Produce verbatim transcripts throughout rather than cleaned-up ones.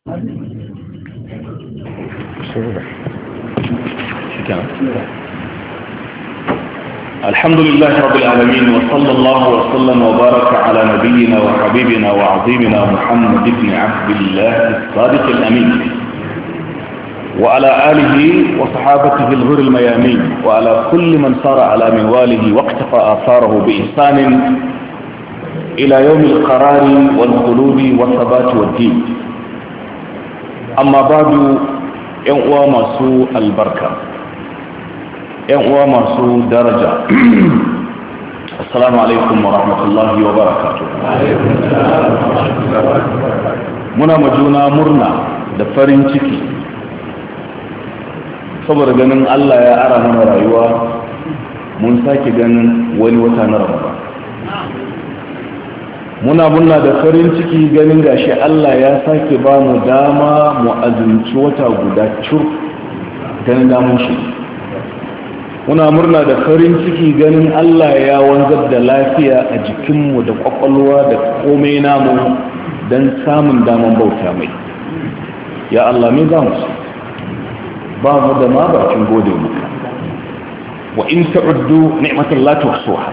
الحمد لله رب العالمين وصلى الله وسلم وبارك على نبينا وحبيبنا وعظيمنا محمد بن عبد الله الصادق الأمين وعلى آله وصحابته الغر الميامين وعلى كل من صار على منواله واقتفى آثاره بإحسان إلى يوم القرار والخلود والثبات والدين. أما بعد ينقوى مسوء البركة ينقوى مسوء درجة السلام عليكم ورحمة الله وبركاته. منا مجونا مرنا دفرين تكي saboda ganin Allah ya ara mana rayuwa mun sake ganin wani wata na Ramadan. Muna muna da farin ciki ganin gashi Allah ya sake ba mu dama mu azumci wata guda cur ganin damun shi. Muna murna da farin ciki ganin Allah ya wanzar da lafiya a jikinmu da kwakwalwa da komai namu don samun daman bauta mai. Ya Allah me za mu so? ba mu da ma bakin gode maka wa in ta'uddu ni'matan la tuhsuha.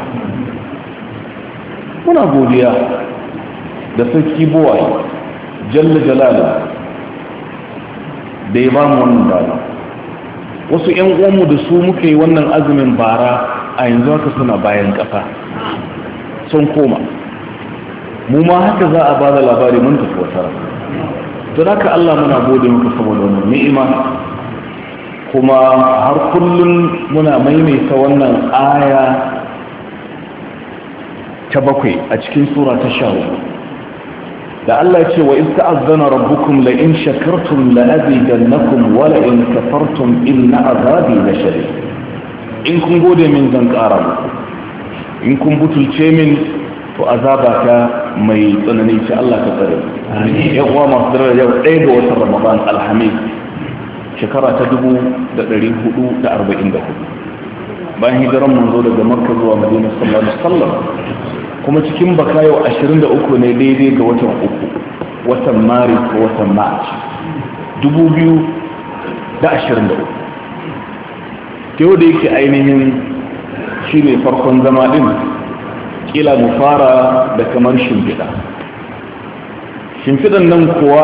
muna godiya da sarki buwaye jalla jalala da ya ba mu wannan dama. wasu ƴan uwanmu da su muka yi wannan azumin bara a yanzu haka suna bayan ƙasa sun koma, mu ma haka za a ba da labari mun tafi wata rana. don haka Allah muna gode maka saboda wannan ni'ima, kuma har kullum muna maimaita wannan aya ta bakwai a cikin sura ta sha hudu da Allah ya ce wa in ta'azzana rabbukum la in shakartum la azidannakum wa la in kafartum inna azabi la shadid. in kun gode min zan ƙara muku, in kun butulce min to azaba ta mai tsanani ce. Allah ka tsare. amin. ya uwa masu dare yau ɗaya ga watan Ramadan alhamis shekara ta dubu da ɗari hudu da arba'in da hudu bayan hijiran manzo daga makka zuwa madina sallallahu alaihi wasallam, kuma cikin baka yau ashirin da uku ne daidai ga watan uku watan maris ko watan march dubu biyu da ashirin da uku. yau da yake ainihin shi ne farkon zama din, kila mu fara da kamar shimfiɗa. shimfiɗan nan kuwa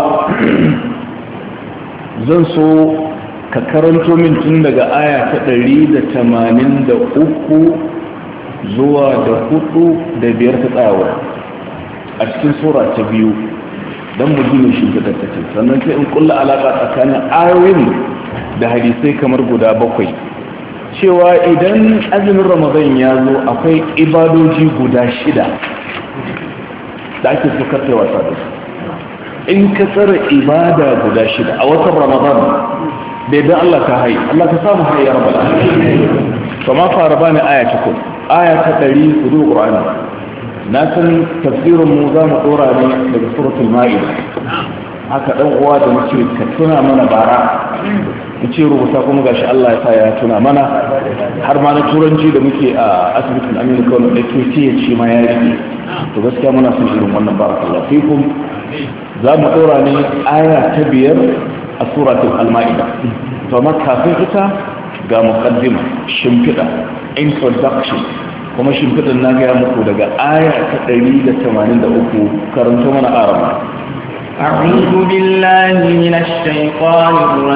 zan so ka karanto min tun daga aya ta ɗari da tamanin da uku zuwa da hudu da biyar ta tsawa a cikin sura ta biyu don mu gina shimfiɗar ta ce, sannan sai in kulla alaƙa tsakanin ayoyin da hadisai kamar guda bakwai cewa idan azumin ramadan ya zo akwai ibadoji guda shida da ake so karfe wasa da su. in ka tsara ibada guda shida a watan ramadan bai dan Allah ka hayi, Allah ka samu hayi ya rabbal alamin. to ma fara bani aya ta kun aya ta ɗari hudu qur'ani na san tafsirin mu za mu dora ne daga suratul maida. haka dan uwa da muke ka tuna mana bara mu ce rubuta kuma gashi Allah ya sa ya tuna mana har ma na turanci da muke a asibitin Aminu Kano da ke ce ce ma ya rike. to gaskiya muna son irin wannan barakallahu fikum. za mu ɗora ne aya ta biyar a suratul al-ma'ida. to amma kafin ita ga muqaddima shimfiɗa introduction, kuma shimfiɗan na gaya muku daga aya ta ɗari da tamanin da uku karanto mana arama. أعوذ بالله من الشيطان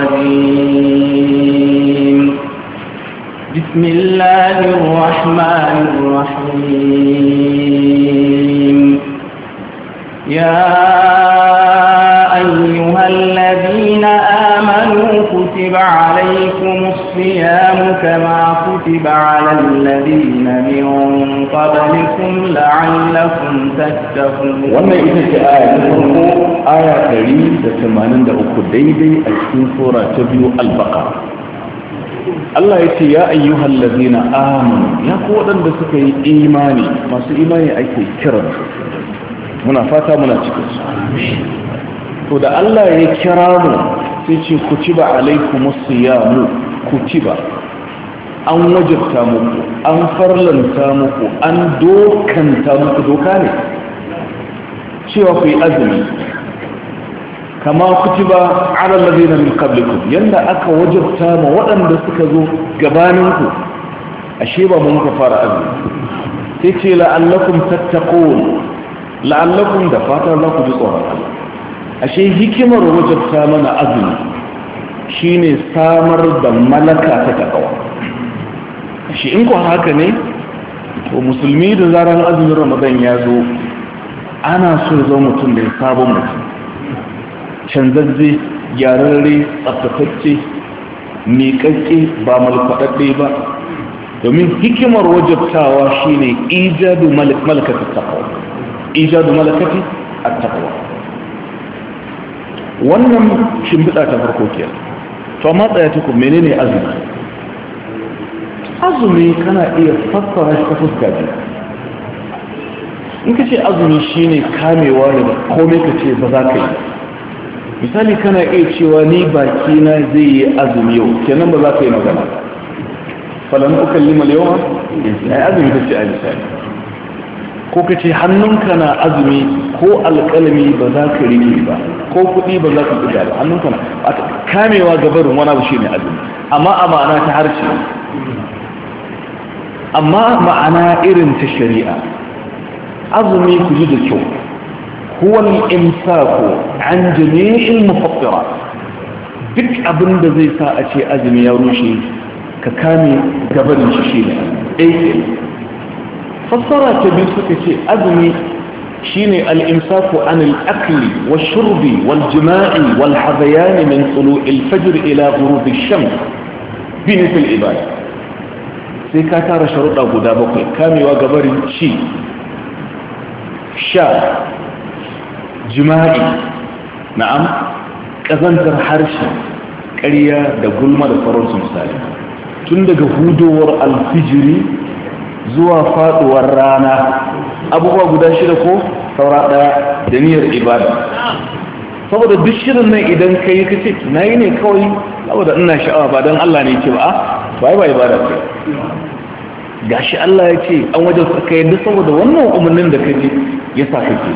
الرجيم بسم الله الرحمن الرحيم يا أيها الذين آمنوا كتب عليكم الصيام كما كتب على الذين من قبلكم لعلكم تتقون. wannan ita ce aya ta farko, aya ɗari da tamanin da uku daidai a cikin sura ta biyu al-baqara. Allah ya ce ya ayyuhal ladina amanu, ya ku waɗanda suka yi imani, masu imani ake kiransu, muna fata muna cikin su. to da Allah ya kira mu sai ce kutiba alaikumus siyamu, kutiba an wajabta muku, an farlanta muku, an dokanta muku, doka ne cewa ku yi azumi kama kutiba ala alladhina min qablikum yanda aka wajabta ma waɗanda suka zo gabaninku ashe ba mun ka fara azumi sai ce la'allakum tattaqun la'allakum da fata za ku ji tsoron Allah ashe hikimar wajabta mana azumi shine samar da malaka ta takawa shi in ko haka ne to musulmi da zaran azumin Ramadan ya zo ana so zo mutum da sabon mutum canzazze gyararre tsaftatacce miƙaƙƙe ba malfaɗaɗɗe ba domin hikimar wajabtawa shine ijadu malakati taqwa ijadu malakati at-taqwa wannan shimbiɗa ta farko kenan to amma tsaya tuku menene azumi azumi kana iya fassara shi ta fuska biyu in ka ce azumi shine kamewa daga komai ka ce ba za ka yi misali kana iya cewa ni baki na zai yi azumi yau kenan ba za ka yi magana falan ukallima al-yawma ai azumi kace a misali ko kace hannunka na azumi ko alƙalami ba za ka rike ba ko kuɗi ba za ka buga ba hannunka na kamewa gabarin wani abu shine azumi amma a ma'ana ta harshe amma ma'ana irin ta shari'a azumi ku ji da kyau huwa al-imsaku an jami'il mufattirat duk abin da zai sa a ce azumi ya rushe ka kame gabarin shi shi ne ɗaya fassara ta biyu suka ce azumi shi ne al'imsaku an al'akli wa shurbi wal jima'i wal hadayani min tsulu ilfajir ila gurubi sham binisul ibada sai ka tara sharuɗa guda bakwai kamewa gabarin ci sha jima'i na'am ƙazantar harshe ƙarya da gulma da sauransu misali tun daga hudowar alfijiri zuwa faduwar rana abubuwa guda shida ko saura daya da niyyar ibada saboda duk shirin nan idan ka yi ka ce na yi ne kawai saboda ina sha'awa ba don Allah ne ce ba a ba yi ba ibada ce ga shi Allah ya ce an wajen ka yadda saboda wannan umarnin da ka ji ya sa kake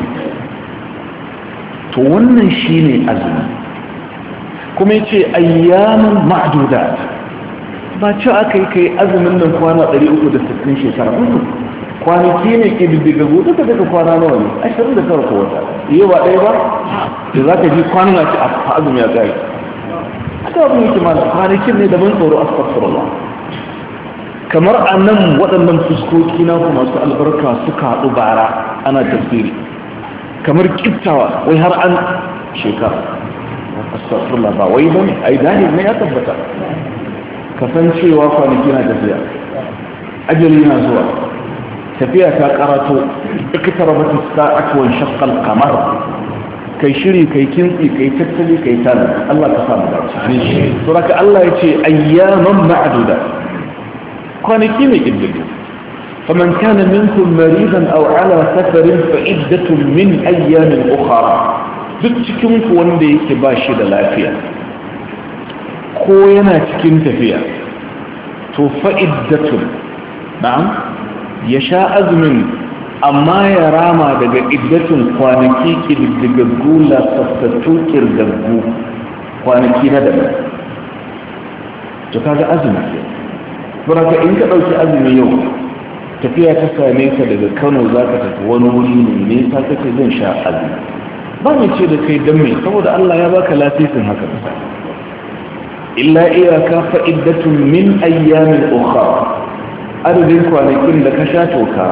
to wannan shi ne azumi kuma ya ce ayyamin ma'adudat ba ci aka yi kai azumin nan kwana ɗari uku da sittin shekara uku kwanaki ne ke diddiga gudu ka daga kwana nawa ne ashirin da tara ko wata iya ba ɗaya ba da za ka ji kwanan a ci a azumi ya gari aka abin yake mana kwanakin ne daban tsoro astagfirullah kamar a nan waɗannan fuskoki na kuma masu albarka suka haɗu bara ana tafsiri kamar kiftawa wai har an shekara astagfirullah ba wai ba ne ai dahil ne ya tabbata kasancewa kwanaki na tafiya ajali na zuwa tafiya ta karato ikitar wata sa'atuwan shakkal kamar kai shiri kai kintsi kai tattali kai tana Allah ka samu dace to raka Allah ya ce ayyaman ma'duda kwanaki ne kiddigo faman kana minkum maridan aw ala safarin fa iddatun min ayyamin ukhra duk cikin ku wanda yake ba shi da lafiya ko yana cikin tafiya to fa'iddatun na'am ya sha azumin amma ya rama daga iddatun kwanaki ƙididdigaggu lasaftattu ƙirgaggu kwanaki na daban to kaga azumi buraka in ka ɗauki azumi yau tafiya ta same ka daga kano za ka tafi wani wuri ne nesa kake zan sha azumi ba mai ce da kai don mai saboda allah ya baka lasisin haka misali illa iyaka fa'iddatun min ayyamin ukhra adadin kwanakin da ka sha toka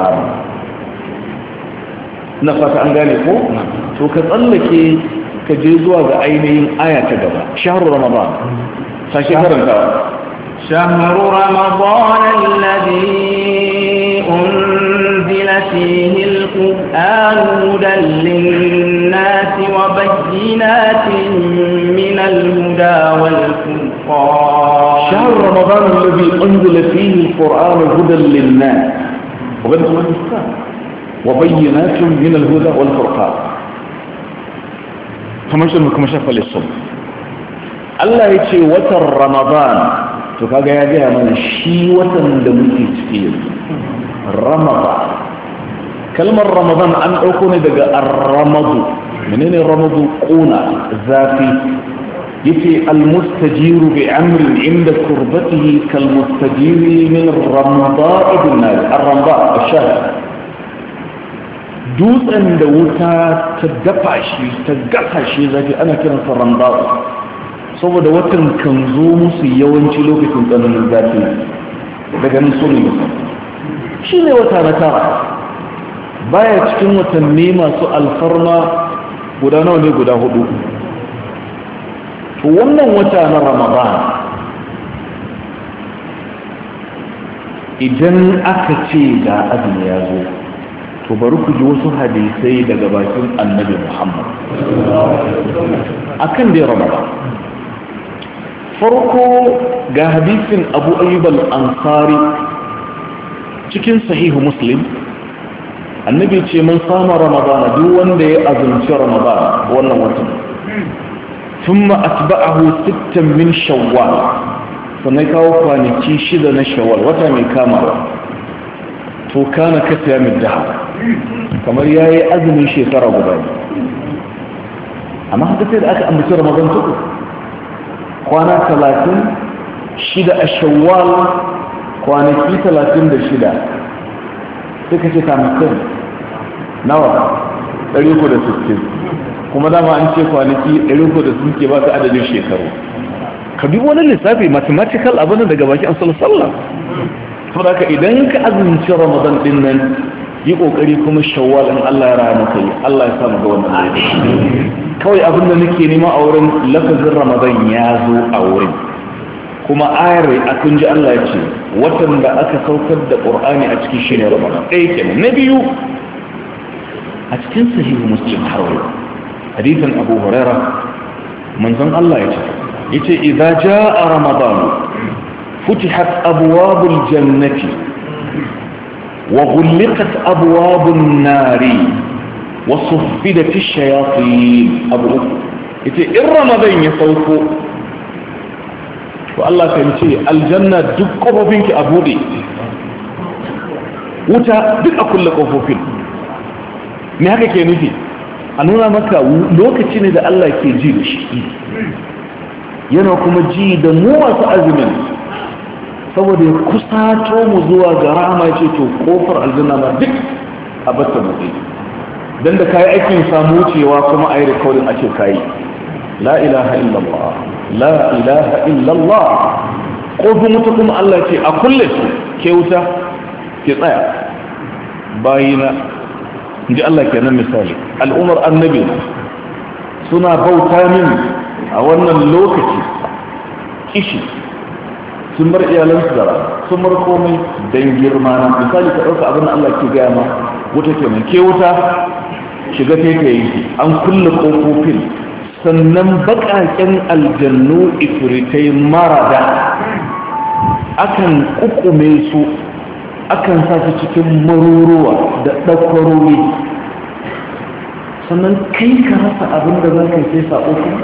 na fata an gane ko to ka tsallake ka je zuwa ga ainihin aya ta gaba shahru ramadan sashi karanta shahru ramadan alladhi unzila fihi alquran hudan lin-nasi wa bayyinatin min al-huda wal-furqan شهر رمضان الذي أنزل فيه القرآن هدى للناس وبينات من الهدى والفرقان كما شاف للصبح الله يتشي وتر رمضان تكاقى يا جهة من الشي وتر دمتي تفير رمضان كلمة رمضان أن أكون دقاء الرمض menene ramadu ƙuna zafi yace almustajiru bi amrin inda kurbatihi kalmustajiri min ramda'i bin nar ar-ramda ash-shahr dutsen da wuta ta dafa shi ta gasa shi zafi ana kiransa ramda'u saboda watan kan zo musu yawanci lokacin tsananin zafi daga nan sun yi shi ne wata na tara baya cikin watanni masu alfarma guda nawa ne guda hudu to wannan wata na ramadan idan aka ce ga azumi ya zo to bari ku ji wasu hadisai daga bakin annabi muhammad akan dai ramadan farko ga hadisin abu ayyub al-ansari cikin sahihu muslim annabi ce mun sama ramadana duk wanda ya azumci ramadana wannan watan thumma atba'ahu sittan min shawwal sannan kawo kwanaki shida na shawwal wata mai kamawa to kana ka siya min daha kamar yayi azumin shekara guda amma haka sai da aka ambaci ramadan tuku kwana talatin shida a shawwal kwanaki talatin da shida suka ce tamkin nawa ɗari uku da sittin kuma dama an ce kwanaki ɗari uku da sittin ke ba su adadin shekaru ka bi wani lissafi mathematical abin daga baki an sallallahu saboda ka idan ka azumci ramadan din nan yi kokari kuma shawwal in Allah ya raya maka yi Allah ya samu ga wannan lokaci kawai abin da nake nema a wurin lafazin ramadan ya zo a wurin kuma ayar a kun ji Allah ya ce watan da aka saukar da Qur'ani a cikin shi ne Ramadan ɗaya kenan na biyu a cikin sahihu Muslim har wani hadithan Abu Huraira manzon Allah ya ce yace idza jaa Ramadan futihat abwabul jannati wa ghulqat abwabun nari wa suffidat ash-shayatin abu yace in Ramadan ya sauko to Allah kan ce aljanna duk kofofinki a bude wuta duk a kulle kofofin me haka ke nufi a nuna maka lokaci ne da Allah ke ji da shi yana kuma ji da mu masu azumin saboda ya kusato mu zuwa ga rahama ce to kofar aljanna ma duk a batta mu dan da kai aikin samu wucewa kuma ayi recording a ce kai la ilaha illallah la ilaha illallah ƙofin wuta kuma Allah ce a kulle su ke wuta ke tsaya bayina ji Allah ke nan misali al'umar annabi suna bauta min a wannan lokaci kishi sun bar iyalansu da sun bar komai don girma na misali ka ɗauka abin da Allah ke gaya ma wuta ke nan ke wuta shiga taitayi an kulle ƙofofin sannan baƙaƙen aljannu ifiritai marada akan kukume su akan sa su cikin maruruwa da ɗakwarori sannan kai ka rasa abin da za ka sai sa'o kuma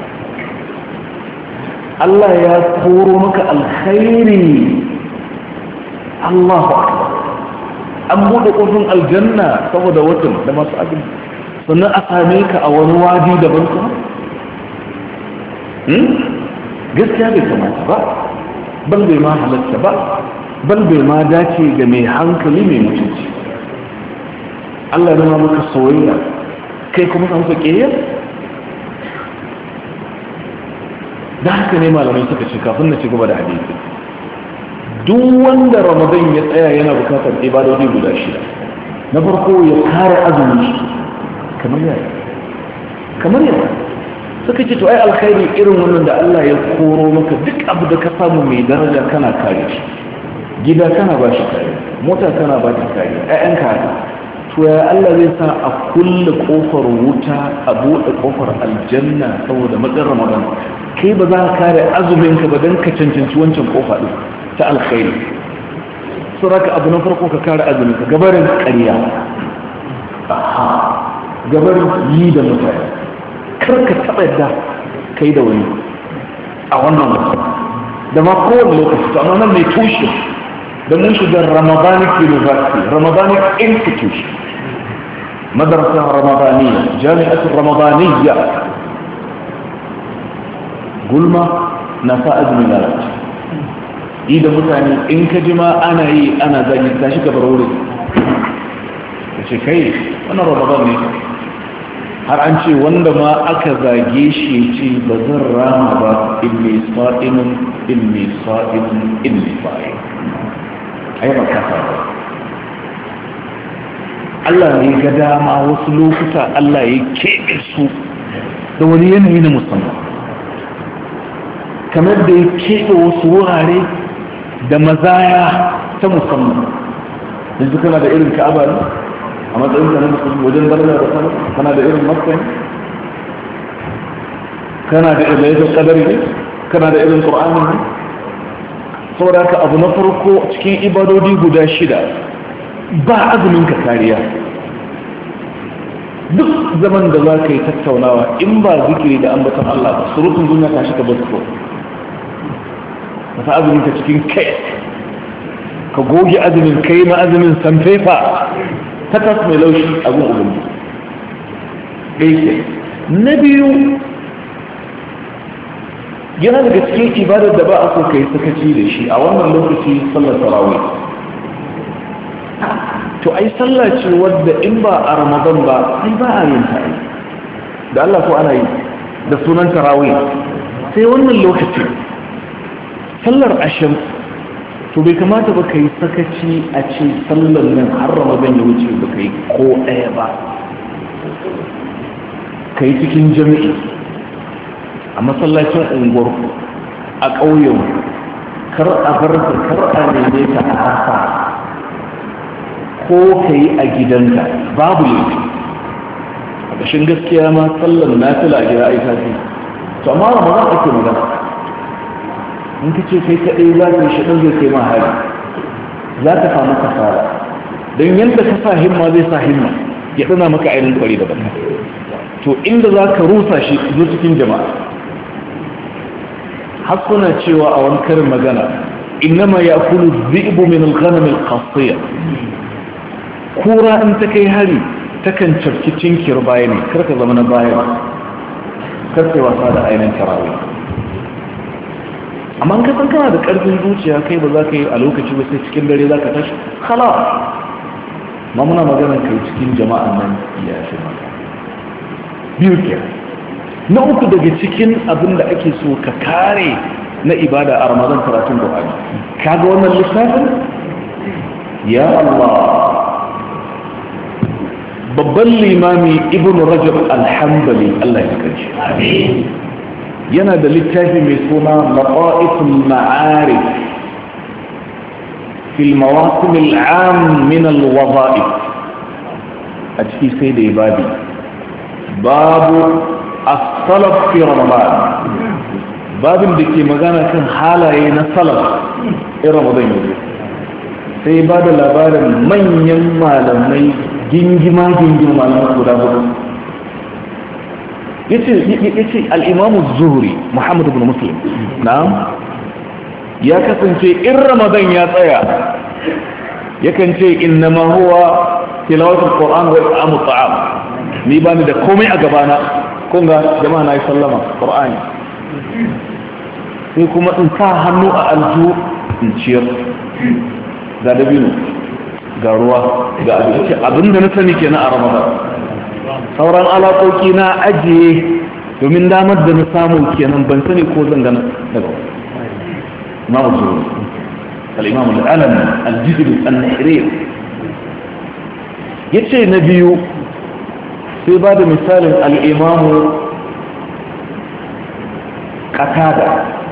Allah ya koro maka alkhairi Allahu akbar an buɗe ƙofin aljanna saboda watan da masu abin sannan a same ka a wani wadi daban kuma gaskiya bai kamata ba bal bai ma halatta ba bal bai ma dace ga mai hankali mai mutunci Allah ya nuna maka soyayya kai kuma san ka kiyar da haka ne malamai suka ce kafin na ci gaba da hadisi duk wanda ramadan ya tsaya yana bukatar ibadodi guda shida na farko ya kare azumi kamar yaya kamar yaya suka ce to ai alkhairi irin wannan da Allah ya koro maka duk abu da ka samu mai daraja kana kare shi gida kana ba shi kare mota kana ba shi kare ƴaƴan kare to ya Allah zai sa a kulle kofar wuta a buɗe kofar aljanna saboda matsayin ramadan kai ba za ka kare azumin ka ba dan ka cancanci wancan kofa din ta alkhairi so raka abu na farko ka kare azumin ka gabarin ƙarya gabarin yi da mutane kar ka taɓa yadda kai da wani a wannan wasu da ma kowane lokaci to amma nan mai tushe da mun shiga ramadanic university ramadanic institution madrasa ramadaniya jami'atul ramadaniya gulma na sa azumin lalace yi da mutane in ka ji ma ana yi ana zagi ta shi gabar wuri ka ce kai wannan ramadan ne har an ce wanda ma aka zage shi ce ba zan rama ba inni sa'imun inni sa'imun inni sa'im ai ba kasa ba Allah ne ga dama wasu lokuta Allah ya keɓe su da wani yanayi na musamman kamar da ya keɓe wasu wurare da mazaya ta musamman yanzu kana da irin ka'aba ne a matsayin ka na musulmi wajen daraja da sama kana da irin makka kana da irin laifin kadari ne kana da irin qur'ani ne saboda haka abu na farko cikin ibadodi guda shida ba azumin ka kariya duk zaman da za ka yi tattaunawa in ba zikiri da ambaton Allah ba surutun duniya ta shiga basko ka sa azumin ka cikin kai ka goge azumin kai ma azumin sanfefa takas mai laushi abin ubangi ɗaya na biyu yana daga cikin ibadar da ba a so ka yi sakaci da shi a wannan lokaci sallar tarawih to ai sallah ce wadda in ba a ramadan ba ai ba a yin ta da Allah ko ana yi da sunan tarawih sai wannan lokaci sallar asham to bai kamata ba ka yi sakaci a ce sallar nan har ramadan ya wuce ba ka yi ko ɗaya ba ka yi cikin jami'i a masallacin unguwarku a ƙauyen kar a bar ka kar a neme ka a hasa ko ka yi a gidanka babu laifi a ƙashin gaskiya ma sallar nafila a gida aika ce to amma ramadan ake magana in ka ce kai kaɗai za ka yi shaɗin zai kai ma hari za ka samu kasara don yadda ka sa himma zai sa himma ya ɗana maka ainihin ƙwari da baka to inda za ka rusa shi zo cikin jama'a har suna cewa a wani karin magana innama ya kulu zibu min al-ghanam al-qasiya kura in ta kai hari takan cafki cinkiyar baya ne karka zama na baya karka wasa da ainihin tarawih amma ka san kana da karfin zuciya kai ba za ka yi a lokaci ba sai cikin dare za ka tashi khala ma muna magana kai cikin jama'an nan ya shi maka biyu ke na uku daga cikin abin da ake so ka kare na ibada a ramadan karatun Qur'ani kaga wannan lissafin ya Allah babban limami ibn rajab al-hanbali Allah ya kace amin yana da littafi mai suna laqa'iful ma'arif fi al-mawasim al-'am min al-wadha'if a cikin sai da ibadi babu as-salaf fi ramadan babin da ke magana kan halaye na salaf in ramadan yau sai ba da labarin manyan malamai gingima gingima malamai guda hudu yace al-imam az-zuhri muhammad ibn muslim na'am ya kasance in ramadan ya tsaya yakan ce innama huwa tilawatul qur'an wa it'amut ta'am ni bani da komai a gabana kun ga jama'a na yi sallama qur'ani sai kuma in sa hannu a aljihu in ciyar ga dabino ga ruwa ga abinci abinda na sani kenan a ramadan sauran alaƙoƙi na ajiye domin damar da na samu kenan ban sani ko zan gana daga imamu zuwa al'imamu al'alam aljizir al-nahrir ya ce na biyu sai ba da misalin al'imamu qatada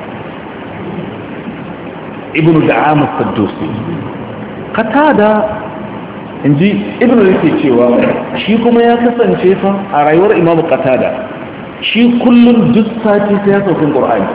ibn da'amus saddusi qatada inji ibn yake cewa shi kuma ya kasance fa a rayuwar imam qatada shi kullum duk sati sai ya sauka qur'ani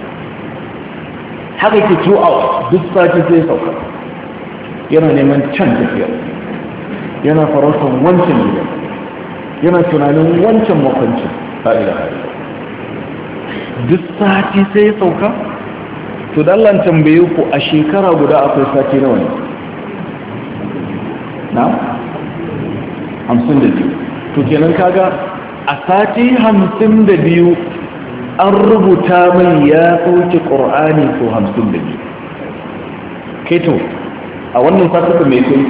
haka ke throughout duk sati sai ya sauka yana neman can tafiya yana farautar wancan gida yana tunanin wancan makwancin la ilaha illallah duk sati sai ya sauka to da Allah tambaye ku a shekara guda akwai sati nawa ne na hamsin da biyu to kenan kaga a sati hamsin da biyu an rubuta mai ya sauke ƙur'ani ko hamsin da biyu kai to a wannan satuka mai kai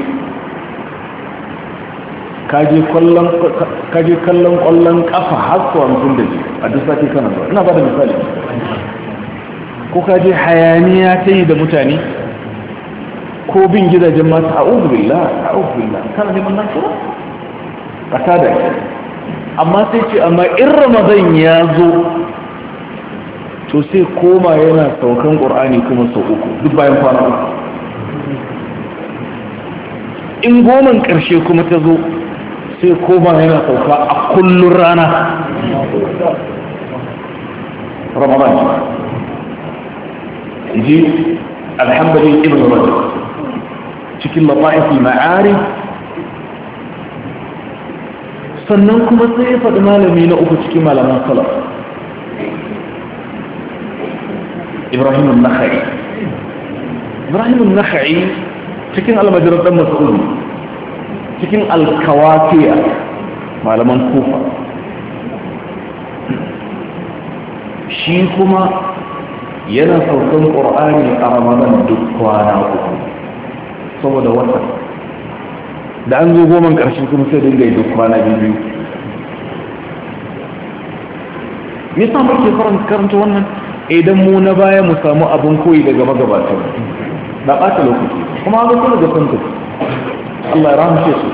kaje kallon ƙwallon ƙafa har ko hamsin da biyu a duk sati kana zuwa ina ba da misali ko kaje hayaniya ta yi da mutane ko bin gidajen mata a uzubillah a uzubillah kana neman nasara ƙasa da shi amma sai ce amma in ramadan ya zo to sai koma yana saukan ƙur'ani kuma sau uku duk bayan kwana uku in goman ƙarshe kuma ta zo sai koma yana sauka a kullun rana ramadan ji alhamdulillah ibn rajab cikin lata'iful ma'arif sannan kuma sai ya faɗi malami na uku cikin malaman salaf ibrahim an-nakhai ibrahim an-nakhai cikin almajirar dan mas'ud cikin al-kawafiya malaman kufa shi kuma yana saukan qur'ani a ramadan duk kwana uku saboda wata da an zo goma ƙarshen kuma sai dinga yi duk kwana biyu me yasa muke karanta wannan idan mu na baya mu samu abin koyi daga magabata da ɓata lokaci kuma an zo daga santa Allah ya rahmace su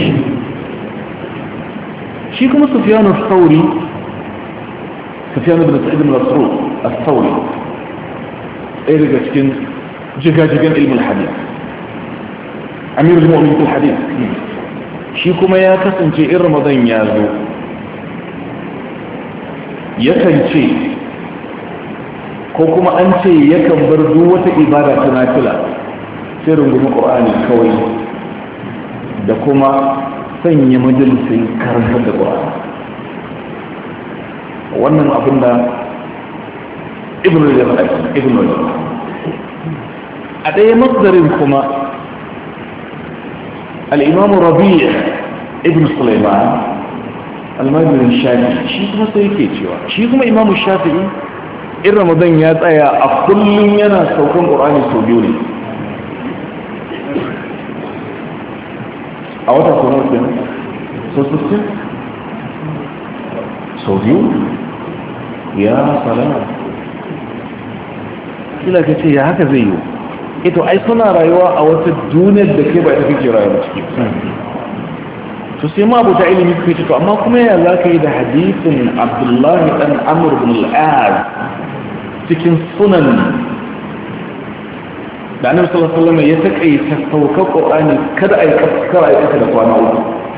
shi kuma Sufyan al-Thawri Sufyan ibn Sa'id al-Masruq al-Thawri ɗaya daga cikin jigajigan ilmin hadith amirul mu'minin fil hadith shi kuma ya kasance in ramadan ya zo yakan ce ko kuma an ce yakan bar duk wata ibada ta nafila sai rungumi qur'ani kawai da kuma sanya majalisin karantar da qur'ani wannan abin da ibn rajab ibn rajab a ɗaya masdarin kuma الإمام ربيع ابن سليمان المجد الشافعي شي kuma sai yake cewa shi kuma Imam Shafi'i in Ramadan ya tsaya a kullun yana saukan Qur'ani sau biyu ne a wata kuma kenan so sittin sau biyu ya salama kila kace ya haka zai yi ito ai suna rayuwa a wata duniyar da ke ba ita kake rayuwa ciki to sai ma abu ta ilimi suka ce to amma kuma ya za ka yi da hadisin abdullahi dan amur bin al'ad cikin sunan da annabi sallallahu alaihi wasallam ya takaita saukar qur'ani kada ai kaskara ai kasa da kwana uku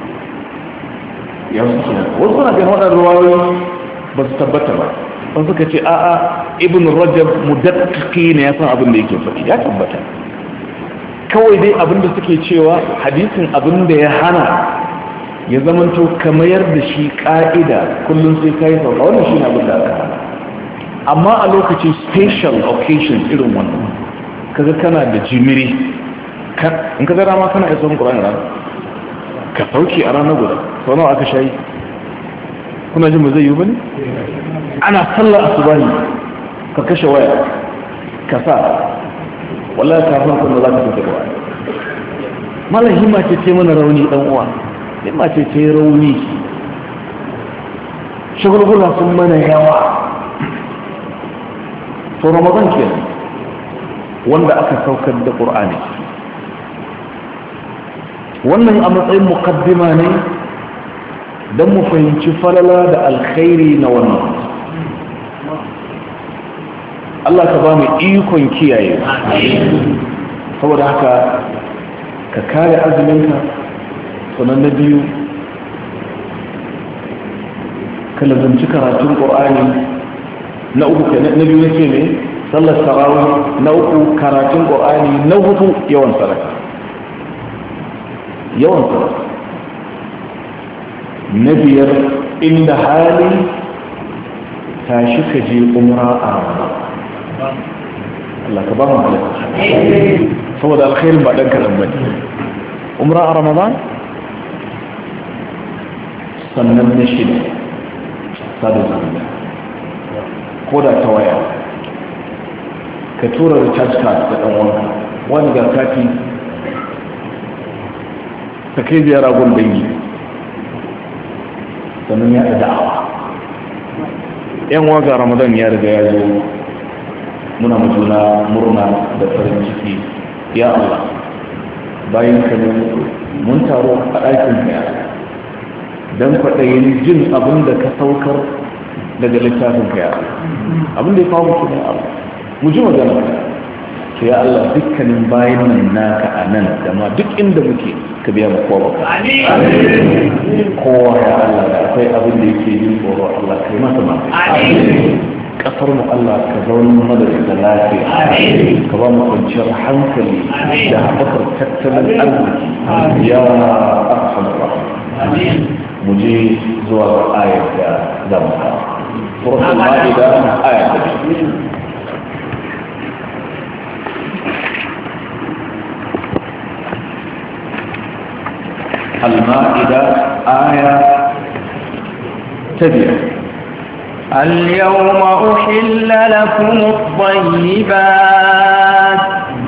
ya wuce wasu na ganin wadannan ruwayoyi ba su tabbata ba wasu suka ce a'a ibn rajab mudakkiki ne ya san abin da yake faɗi ya tabbata kawai dai abin da suke cewa hadisin abin da ya hana ya zamanto kamayar da shi ka'ida kullum sai kai sauka wannan shi ne abin da aka hana amma a lokacin special occasion irin wannan kaga kana da jimiri in ka gara ma kana isa mun Qur'ani ran ka sauki a ranar guda sau nawa aka shayi kuna jin ba zai yi bane ana sallar asubahi ka kashe waya ka sa wallahi kafin kun da za ka fita da waya mallan himma ce ce mana rauni dan uwa himma ce ce rauni shagulgula sun mana yawa to ramadan kenan wanda aka saukar da qur'ani wannan a matsayin muqaddima ne dan mu fahimci falala da alkhairi na wannan Allah ka ba mu ikon kiyaye saboda haka ka kare azuminka sanan na biyu ka lazanci karatun qur'ani na uku ke na biyu yake ne sallar tarawih na uku karatun qur'ani na hudu yawan sadaka yawan sadaka na biyar inda hali tashi ka je umra a ramadan Allah ka ba mu halatta saboda alkhairin ba dan kadan bane umra a ramadan sannan na shida sada zumunta ko da ta waya ka tura recharge card da ɗan wanka wani ga kati ka kai ziyara gun dangi sannan ya da da'awa yan waga ramadan ya riga ya zo muna majuna murna da farin ciki ya Allah bayan ka ne mun taro a ɗakin ya don kwaɗayin jin abin da ka saukar daga littafin ka ya abin da ya kawo mutum ya Allah mu ji magana to ya Allah dukkanin bayan nan naka a nan da ma duk inda muke ka biya mu kowa baka kowa ya Allah da akwai abin da yake yin tsoro Allah kai masa ma kasar mu Allah ka zauna mana da lafiya ka ba mu kwanciyar hankali da haɓakar tattalin arziki ya arhamar rahim mu je zuwa ga ayar da zamu kawo suratul ma'ida ayar da المائدة آية تبيع اليوم أحل لكم الطيبات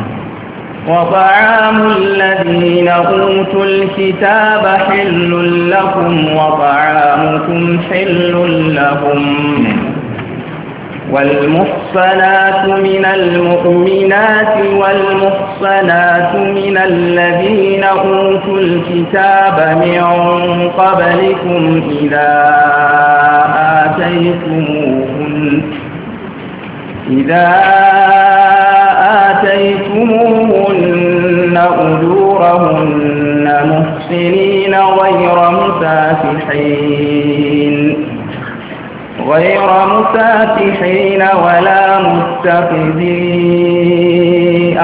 وطعام الذين أوتوا الكتاب حل لكم وطعامكم حل لهم والمحصنات من المؤمنات والمحصنات من الذين أوتوا الكتاب من قبلكم إذا آتيتموهن إذا آتيتموهن أجورهن محصنين غير مسافحين غير مسافحين ولا متخذي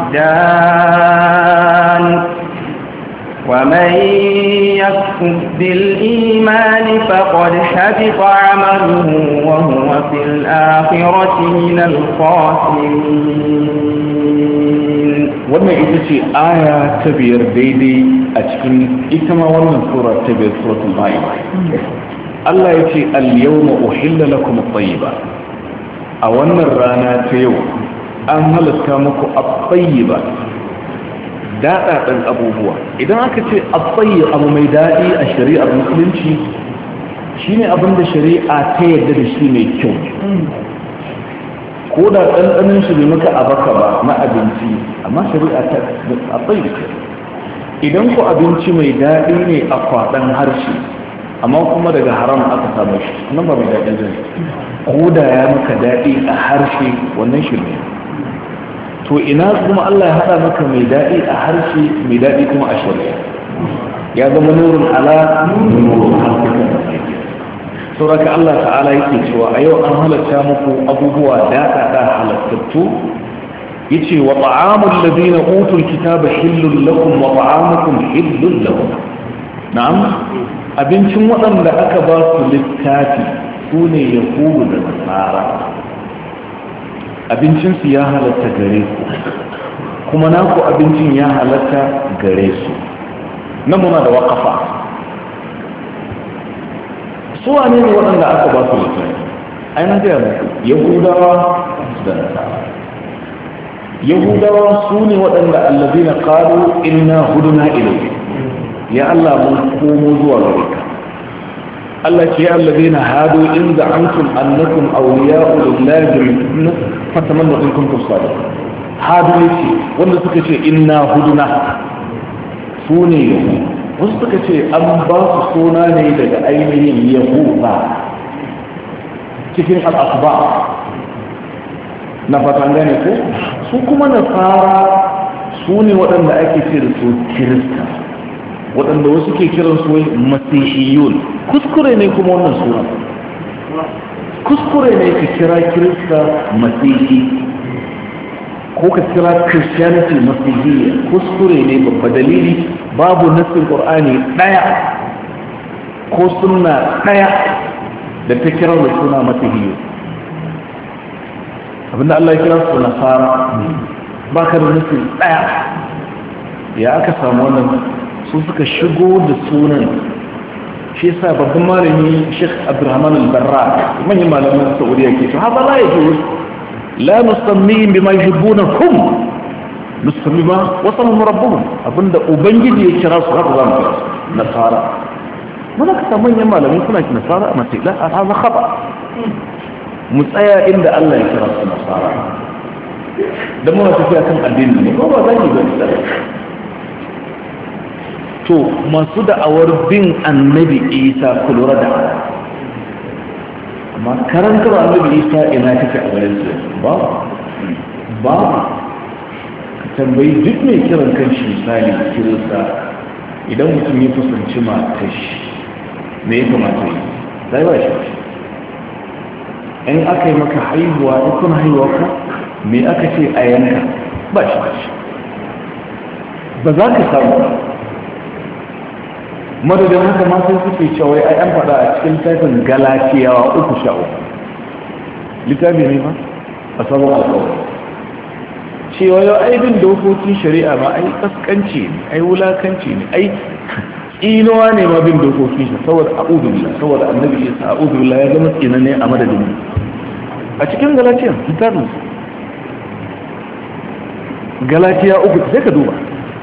أخدان ومن يكفر بالإيمان فقد حبط عمله وهو في الآخرة من الخاسرين. wannan ita ce aya ta biyar daidai a cikin ita ma wannan sura ta biyar suratul ma'idah. Allah ya ce al-yawma uhilla lakum at-tayyiba a wannan rana ta yau an halatta muku at-tayyiba daɗaɗɗen abubuwa. Idan aka ce at-tayyib abu mai daɗi a shari'ar musulunci shine abin da shari'a ta yarda da shi mai kyau ko da ɗanɗanin shi bai maka abaka ba na abinci amma shari'a ta at-tayyib. Idan ku abinci mai daɗi ne a kwaɗan harshe amma kuma daga haram aka samu shi nan ba mai daɗin zai ko da ya maka daɗi a harshe wannan shirme to ina kuma Allah ya haɗa maka mai daɗi a harshe mai daɗi kuma a shari'a ya zama nurun ala nurun sauraka Allah ta'ala yake cewa a yau an halatta muku abubuwa daɗaɗa halattattu yace wa ta'amul ladina utul kitaba hillul lakum wa ta'amukum hillul lahum na'am abincin waɗanda aka ba su littafi su ne yahudu da nasara abincinsu ya halatta gare ku kuma naku abincin ya halatta gare su nan muna da waƙafa su wane ne waɗanda aka ba su littafi ainihin gaya muku yahudawa da nasara yahudawa su ne waɗanda allazina qalu inna huduna ilayhi ya Allah mun komo zuwa gare ka Allah ce ya allazina hadu in za'antum annakum awliya'u lillahi fatamannu in kuntum sadiqin hadu yace wanda suka ce inna huduna su ne wasu suka ce an ba su suna ne daga ainihin yahuda cikin al-asba na fatan gane ko su kuma nasara su ne waɗanda ake ce da su kirista waɗanda wasu ke kiran su wai masihiyun kuskure ne kuma wannan sura kuskure ne ka kira kirista masihi ko ka kira christianity masihiyya kuskure ne babba dalili babu nassin qur'ani daya ko sunna daya da ta kira da suna masihiyyu abinda Allah ya kira su nasara ba ka da nassin daya ya aka samu wannan su suka shigo da sunan shi yasa babban malami Sheikh Abdurrahman al-Barra manyan malaman Saudiya ke cewa hada la yajuz la nusammi bima yuhibbunakum nusammi ma wasallam rabbuhum abinda ubangiji ya kira su haka zamu kira su nasara mana ka samu manyan malamai suna ki nasara amma sai la hada khata mu tsaya inda Allah ya kira su nasara dan mu tafi kan addini ne ko ba zaki ba to masu da'awar bin annabi Isa ku lura da amma karantar annabi Isa ina take a wurin su ba ba ka tambayi duk mai kiran kanshi misali kirista idan mutum ya kusanci matar shi me ya kamata yi sai ba shi in aka yi maka haihuwa in kuna haihuwa ka me aka ce a yanka ba shi ba shi ba za ka samu madadin haka ma sai suke cewa ai an faɗa a cikin littafin galatiyawa uku sha uku littafi ne ma a sabon alƙawari cewa yau ai bin dokokin shari'a ma ai kaskanci ne ai wulakanci ne ai tsinuwa ne ma bin dokokin shi saboda a'udhu billah saboda annabi Isa a'udhu billah ya zama tsinanne a madadin a cikin galatiyan littafin galatiya uku sai ka duba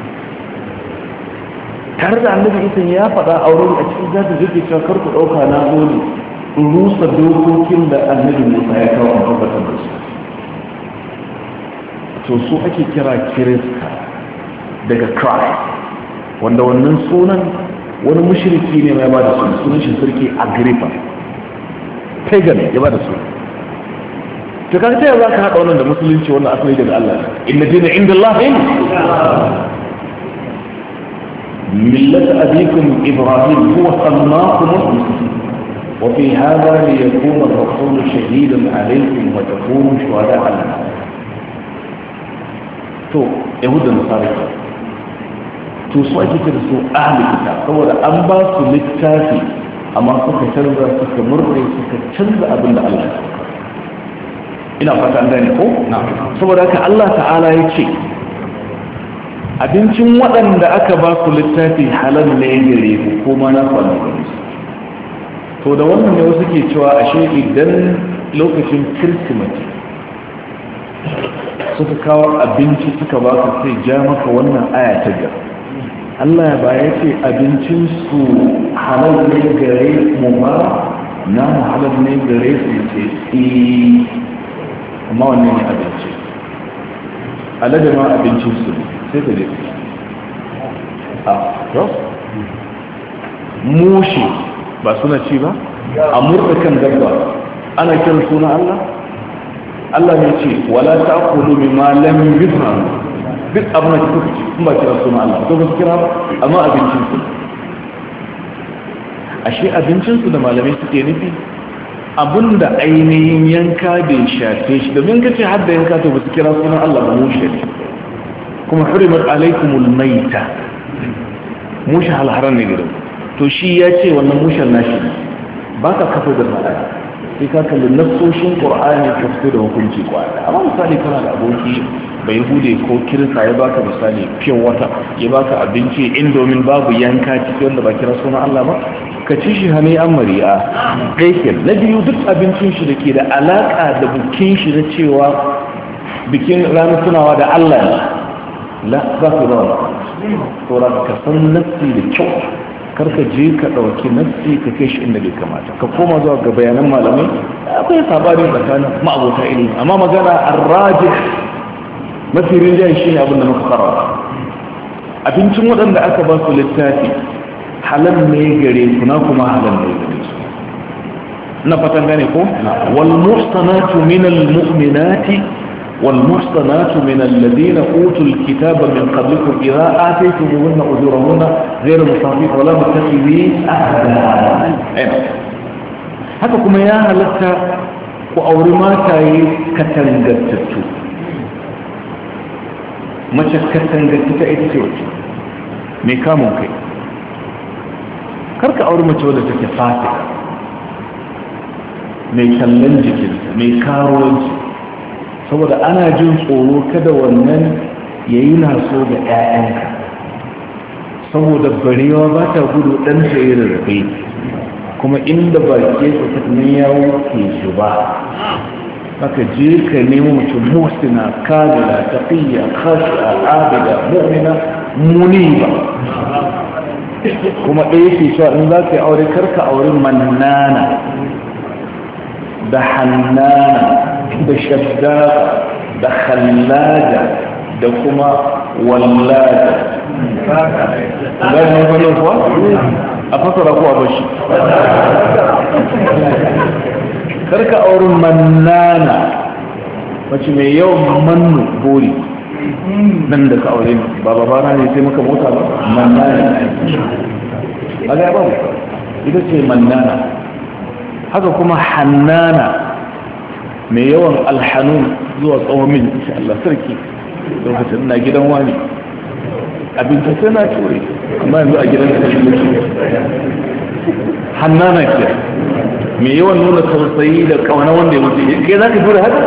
tare da annabi Isa ya faɗa a wurin a cikin zafi zai cewa kar ku ɗauka na zo ne rusa dokokin da annabi Musa ya kawo a tabbatar da su to su ake kira kirista daga Christ wanda wannan sunan wani mushriki ne mai ba da sunan sunan shi sarki Agrippa pagan ya ba da sunan to kaga sai za ka haɗa wannan da musulunci wannan asali daga Allah inna dina inda Allah ملة أبيكم إبراهيم هو سماكم المسلمين وفي هذا ليكون الرسول شهيدا عليكم وتكونوا شهداء على الناس تو يهود النصارى تو سو ake kira su ahli kitab saboda an ba su littafi amma suka canza suka murɗe suka canza abin da Allah ya saka ina fata an gane ko saboda haka Allah ta'ala ya ce abincin waɗanda aka ba su littafi halal ne gare ku ko ma na faɗa gare su to da wannan ne wasu ke cewa ashe idan lokacin kirsimeti suka kawo abinci suka ba ka sai ja maka wannan aya ta biyar Allah ya ba ya ce abincin su halal ne gare mu ba na mu halal ne gare su ce eh amma wannan ne abinci alade ma abincin su sai ka je a to mushi ba suna ci ba a murda kan dabba ana kiran suna Allah Allah ne ce wala ta'kulu mimma lam yuzra duk abin da kuka ci kun ba kira suna Allah to ba su kira ba amma abincin su ashe abincin su da malamai suke nufi abinda ainihin yanka bai shafe shi domin kace har da yanka to ba su kira suna Allah ba mushi ne kuma hurimat alaikumul maita mushi halharan ne gidan to shi ya ce wannan mushen nashi ba ka kafa da malaka sai ka kalli nassoshin qur'ani ka fito da hukunci kwada amma misali kana da aboki bai hude ko kirista ya baka misali fiye wata ya baka abinci indomin babu yanka ciki wanda ba kira sunan Allah ba ka ci shi hane an mari'a ɗaikin na biyu duk abincin shi da ke da alaƙa da bukin shi na cewa bikin ranar tunawa da Allah ne la za su rawa tsoron ka san nassi da kyau karka je ka ɗauki nassi ka kai shi inda bai kamata ka koma zuwa ga bayanan malamai akwai sabanin tsakanin ma'abota ilimi amma magana arraji mafi rinjaye shi ne abinda muka fara abincin waɗanda aka ba su littafi halal ne gare ku na kuma halal ne gare su na fatan gane ko wal muhsanatu minal mu'minati والمحصنات من الذين أوتوا الكتاب من قبلكم إذا آتيتموهن أجورهن غير مصافين ولا متخذين أهدا haka kuma ya halatta ku auri mataye katangattattu mace katangattata ita ce wace mai kamun kai karka auri mace wadda take fasika mai kallon jikinta mai karuwanci saboda ana jin tsoro kada wannan ya yi naso ga 'ya'yanka saboda barewa ba ta gudu ɗan tsaye da rafe kuma inda ba ke tsakanin yawo ke shi ba haka je ka nemo mutum musina kamila taqiyya khashi'a abida mu'mina muniba kuma ɗaya ke cewa in za ka yi aure karka aure mannana da hannana da shaddaka da khallaja da kuma wallaja gani wannan kuwa a fasara kuwa ba shi karka auren mannana wacce mai yawan mannu bori nan da ka aure ba ba bara ne sai maka mota ba mannana a ga babu ita ce mannana haka kuma hannana mai yawan alhanun zuwa tsawon mil insha Allah sarki lokacin na gidan wani abinci sai na ture amma yanzu a gidan ka shi hannana ke mai yawan nuna tausayi da kawana wanda ya wuce kai za ka tura haka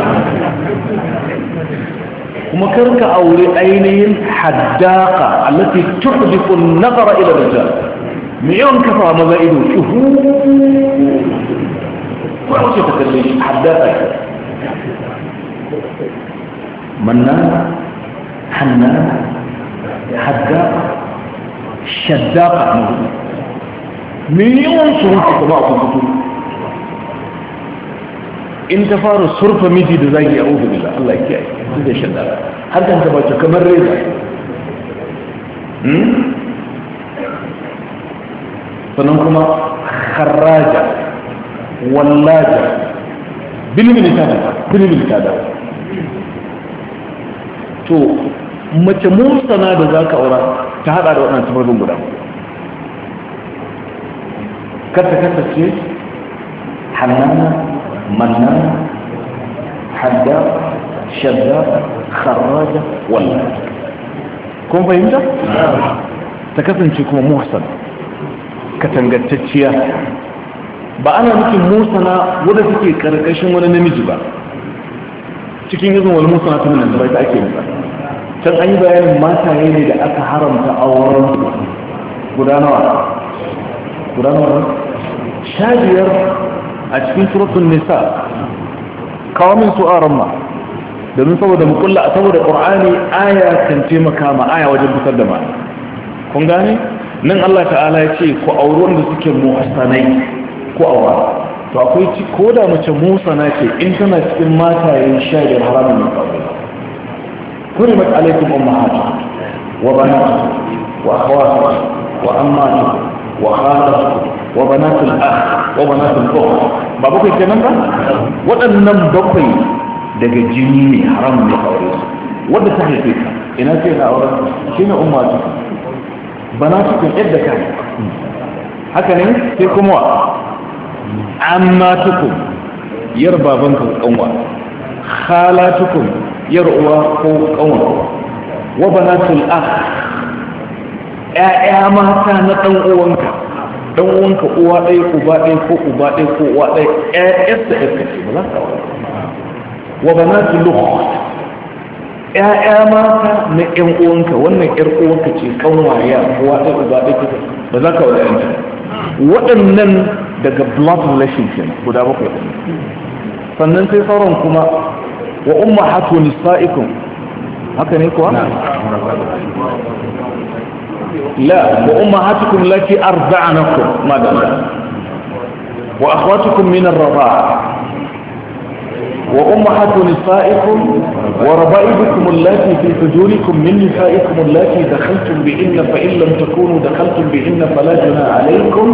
kuma karka aure ainihin haddaka allati tuhdiqu an-nazara ila rijal mai yawan kafa maza ido shuhu ko ce ta kalle haddaka mannana hannana haddaka shaddaka miliyon surutu kuma a kukutu in ta fara surfa miji da zagi a rufe bila Allah ya kiyaye su da shaddaka har kan ta bace kamar reza sannan kuma kharaja wallaja bilbil tada bilbil tada to mace musana da zaka aura ta hada da wannan tabarin guda kata kata ce hannana mannana hadda shadda kharaja wallaja kun fahimta ta kasance kuma muhsan katangantacciya ba ana nufin musana wadda suke karkashin wani namiji ba cikin izin wani musana ta nan da bai ta ake nufa can an yi bayanin mataye ne da aka haramta auren gudanawa gudanawa sha biyar a cikin suratun nisa kawo min su aron ma domin saboda mukulla saboda ƙur'ani aya kan taimaka ma aya wajen fitar da ma kun gane nan Allah ta'ala ya ce ku auri wanda suke muhsanai ko aura to akwai ci ko da mace musana ce in tana cikin matayen shayar haramun ne kawai kurimat alaikum ummahatukum wa banatukum wa akhawatukum wa ammatukum wa khalatukum wa banatul akh wa banatul ukht ba bakwai kenan ba waɗannan bakwai daga jini ne haramun ne kawai wanda ta haife ka ina ce na auren shine ummatukum banatukum yadda ka haka ne sai kuma wa ammatukum yar babanka kanwa khalatukum yar uwa ko kanwa wa banatul akh ƴaƴa mata na dan uwanka dan uwanka uwa ɗaya uba ɗaya ko uba ɗaya ko uwa ɗaya ƴaƴarsa ƴarka ce ba za ka aure wa banatul ukht ƴaƴa mata na ƴan uwanka wannan ƴar uwanka ce kanwa ya uwa ɗaya uba ɗaya ba za ka aure ƴanta waɗannan daga blood relation kenan guda bakwai sannan sai sauran kuma wa ummahatu nisaikum haka ne kuwa la wa ummahatukum lati arda'anakum madalla wa akhwatukum min ar-rida'a وأمهات نسائكم وربائبكم اللاتي في حجوركم من نسائكم اللاتي دخلتم بهن فإن لم تكونوا دخلتم بهن فلا جناح عليكم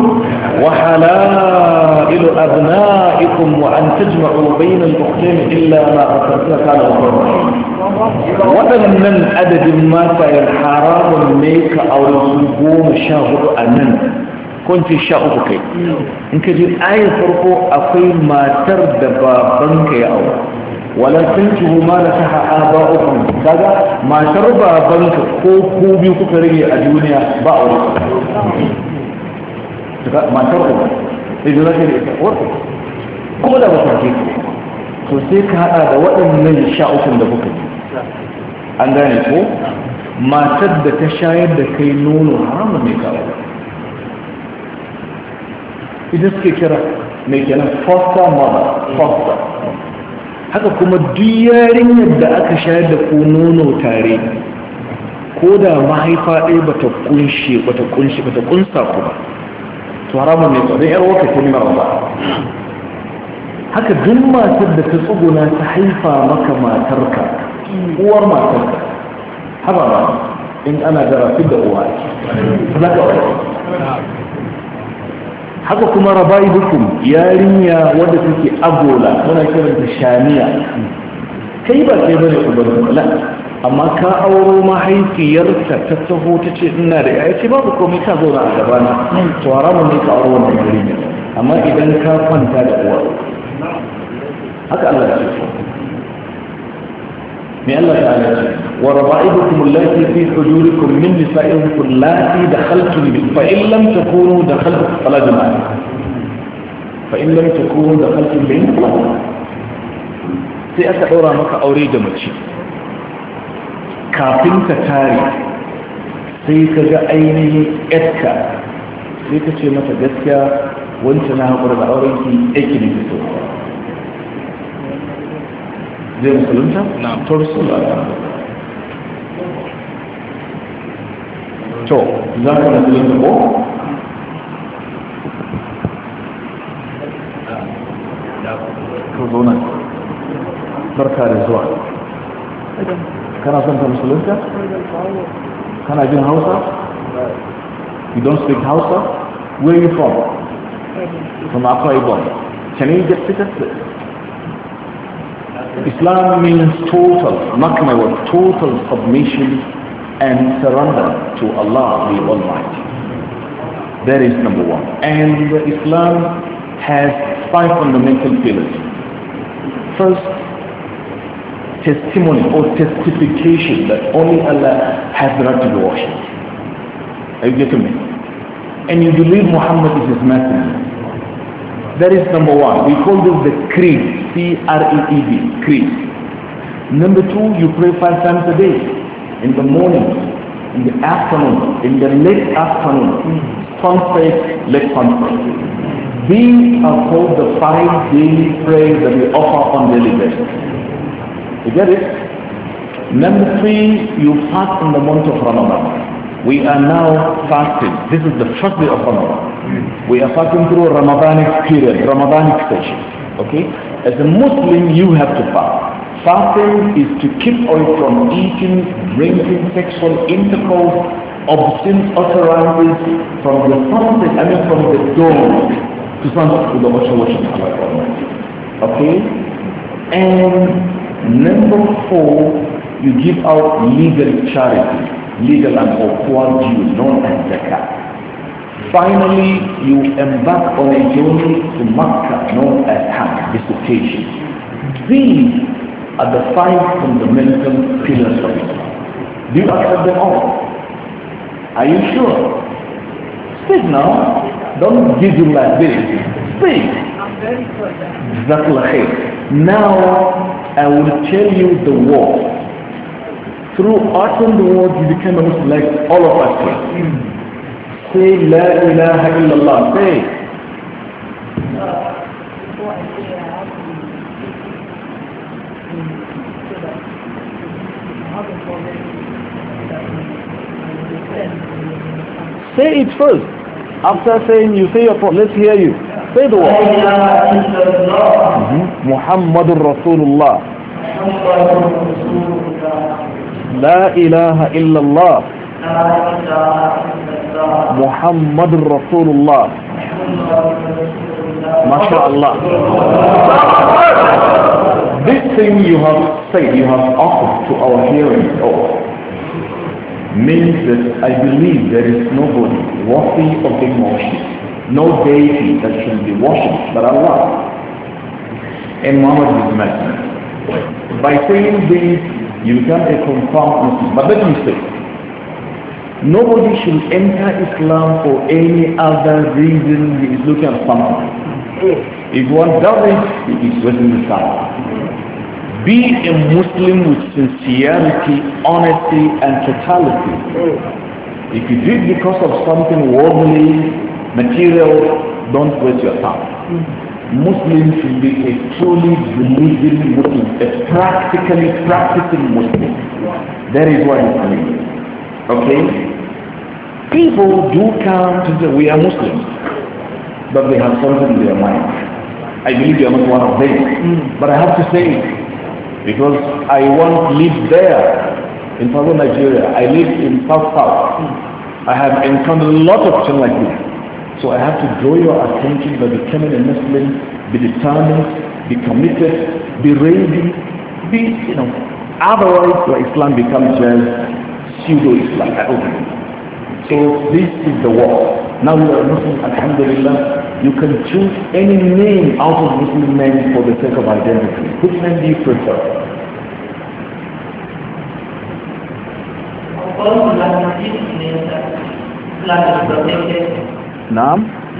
وحلائل أبنائكم وأن تجمعوا بين الأختين إلا ما أخذنا كان غفورا وأن عدد ما كان حرام ميك أو يصبون شاهد أنن kunci sha uku kai in ka ji ayar farko akwai matar da babanka ya aure wala tankihu ma la taha aba'ukum kaga matar babanka ko ku biyu kuka rage a duniya ba aure daga matar ku sai da zaka da warko ko da ba ka ke to sai ka hada da waɗannan sha uku da kuka ji an gane ko matar da ta shayar da kai nono haramun ne ka aure ita suke kira mai kenan foster mother foster haka kuma duk yarinyar da aka shayar da ku nono tare ko da mahaifa ɗaya bata kunshe bata kunshe bata kunsa ku ba to haramun ne ko dan yar waka kin ba haka duk matar da ta tsuguna ta haifa maka matarka uwar matarka haba ba in ana da rafi da uwa zaka wani haka kuma rabaibukum yarinya wadda take agola muna kiranta shaniya kai ba kai bane uban la amma ka auro mahaifiyarka ta taho ta ce ina da yaya ce babu komai ka zauna a gabana to haramun ne ka auro wannan yarinya amma idan ka kwanta da uwa haka Allah ya ce من الله تعالى وربائبكم اللاتي في حجوركم من نسائكم اللاتي دخلتم به فإن لم تكونوا دخلتم فلا جماعة فإن لم تكونوا دخلتم به sai aka ɗora maka aure da mace kafin ka tare sai ka ga ainihin yarka sai ka ce mata gaskiya wancan na haƙura da aurenki yake ne fito zai musulunta? na to rasulullah to za ka musulunta ko? ko zo nan barka da zuwa kana son ka musulunta? kana jin hausa? you don't speak hausa? where are you from? from Akwa Ibom. Can you get tickets? Islam means total, mark my word, total submission and surrender to Allah the Almighty. That is number one. And Islam has five fundamental pillars. First, testimony or testification that only Allah has the right to be worshipped. Are you getting me? And you believe Muhammad is his messenger. That is number one. We call this the creed. C R E E D. Creed. Number two, you pray five times a day. In the morning, in the afternoon, in the late afternoon, sunset, late sunset. These are called the five daily prayers that we offer on daily basis. You get it? Number three, you fast in the month of Ramadan. We are now fasting. This is the first day of Ramadan. We are fasting through a Ramadanic period, Ramadanic session. Okay? As a Muslim, you have to fast. Fasting is to keep away from eating, drinking, sexual intercourse, obscene utterances from the sunset, I mean from the dawn to sunset to the ocean worship of Allah. Okay? And number four, you give out legal charity. Legal and poor Jews known as zakat. Finally, you embark on a journey to Makkah known as Hajj, visitation. These are the five fundamental pillars of Islam. Do you accept them all? Are you sure? Speak now. Don't give you like this. Speak. I'm very sure. Zakat. Now, I will tell you the word. Through uttering the words, you become a Muslim like all of us here. Say La ilaha illallah. Say. Say it first. After saying you say your part, let's hear you. Say the word. Mm-hmm. Muhammadur Rasulullah. لا إله إلا الله محمد رسول الله ما شاء الله. This thing you have said, you have offered to our hearing oh, means that I believe there is nobody worthy of being worshipped, no deity that should be worshipped but Allah and Muhammad is messenger. By saying this, you become a confirmed Muslim. But let me say, nobody should enter Islam for any other reason he is looking at something. If one does it, he is wasting his time. Be a Muslim with sincerity, honesty, and totality. If you do it because of something worldly, material, don't waste your time. Muslim should be a truly believing Muslim, a practically practicing Muslim. That is what it means. Okay? People do come to say we are Muslims, but they have something in their mind. I believe you are not one of them, mm. but I have to say it because I once lived there in southern Nigeria. I lived in South South. Mm. I have encountered a lot of things like this. So I have to draw your attention by becoming a Muslim, be determined, be committed, be ready, be, you know, otherwise your Islam becomes just pseudo-Islam. So this is the war. Now you are Muslim, alhamdulillah, you can choose any name out of Muslim names for the sake of identity. Which name do you prefer? Naam?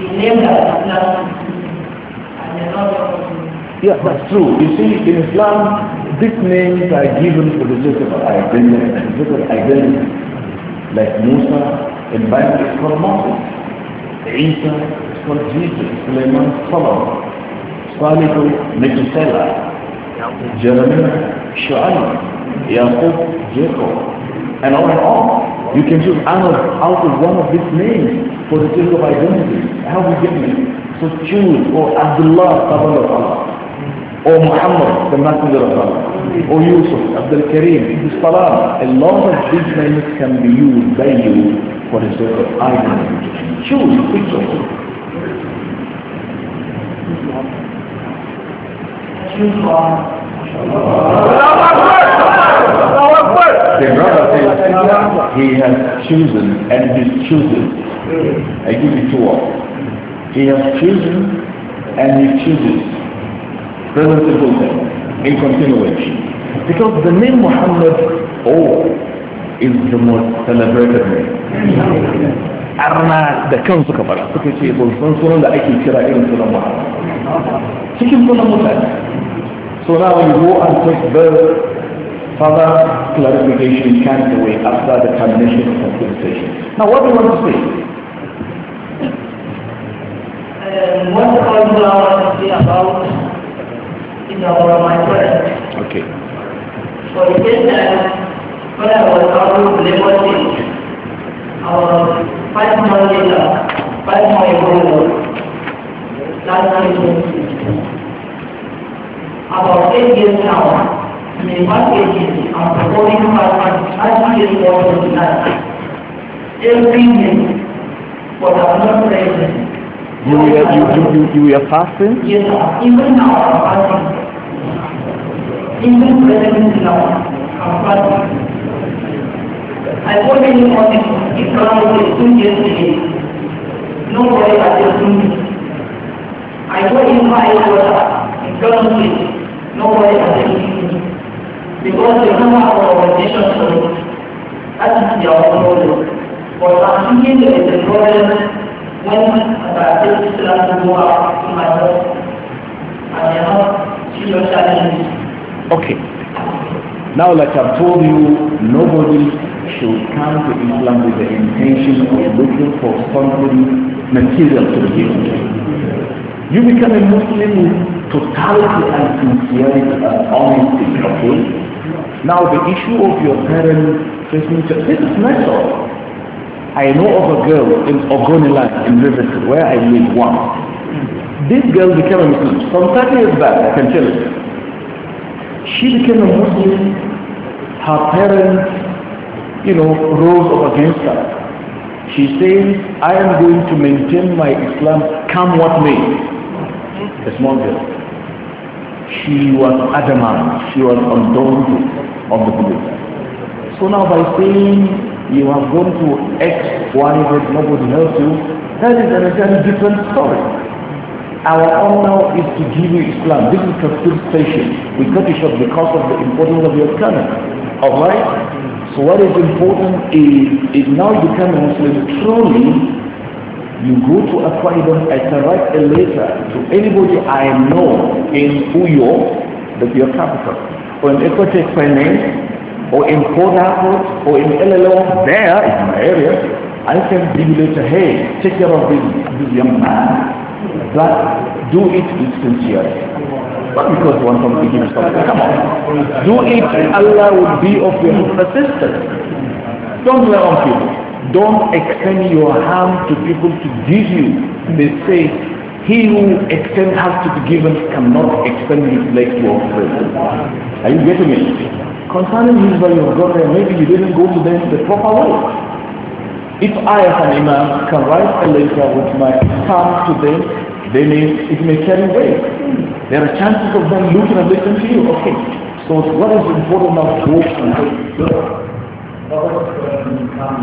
Yeah, that's true. You see, in Islam, these names are given for the sake of identity, the sake of identity. Like Musa, in Bible is called Moses. Isa is called Jesus. Sulaiman, Solomon. Salihu, Methuselah. Jeremiah, Shu'aib. Yaqub, Jacob. And on and on. You can choose out of one of these names for the sake of identity. How we get it? So choose, or Abdullah, Sabbath of Allah. Or Muhammad, the Messenger of Allah. Or Yusuf, Abdul Kareem, Salam. A lot of these names can be used by you for the sake of identity. Choose which of them. Choose one. The brother says he has chosen and he's choosing. I give you two words. He has chosen and he chooses. Present simple thing. In continuation. Because the name Muhammad, oh, is the most celebrated name. Arna da kansu ka fara suka ce ban san sunan da ake kira irin sunan Muhammad. Cikin sunan mutane. So now you go and take birth, further clarification can't away after the termination of conversation. Now what do you want to say? Um, what I want to say about is about my friend. Okay. For the first time, when I was out of labor stage, I was five months later, five months ago, last year, about eight years now, in the one agency, I'm performing five months, I see it more than that. Every day, but I'm not present. You were, you, you, you, you were fasting? Yes, sir. Even now, I'm fasting. Even present now, I'm fasting. I told you on the economic two years ago, nobody has seen me. I go in my water, economically, nobody has seen me. Because they don't have our organization for it. That is their own problem. But I'm thinking there is a problem when I take Islam to go out to my home. And they have serious challenges. Okay. Now, like I've told you, nobody should come to Islam with the intention of looking for something material to give. You become a Muslim with totality and sincerity and honesty, okay? Now, the issue of your parents facing church, this is natural. I know of a girl in Ogoniland in Riverside, where I live once. This girl became a Muslim. Some thirty years back, I can tell you. She became a Muslim. Her parents, you know, rose up against her. She says, I am going to maintain my Islam, come what may. A small girl. She was adamant. She was undaunted of the belief. So now by saying you have gone to X, Y, Z, nobody helps you, that is an entirely different story. Our own now is to give you Islam. This is a station. We cut it short because of the importance of your canon. Alright? So what is important is, is now you become a Muslim, truly, you go to Akwa Ibom, I can write a letter to anybody I know in Uyo, that's your capital, or in Equitech Finance, or in Port Harcourt, or in L L O, there in my area, I can give you later, hey, take care of this, this young man, but do it with sincerity. Not because one something to give something. Come on. Do it, Allah will be of your assistance. Don't rely on people. Don't extend your hand to people to give you. They say, he who extends has to be given cannot extend his leg to a friend. Are you getting it? Concerning his value of God, maybe you didn't go to them the proper way. If I as an imam can write a letter which might come to them, then it may carry weight. There are chances of them looking and listening to you. Okay. So what is important now to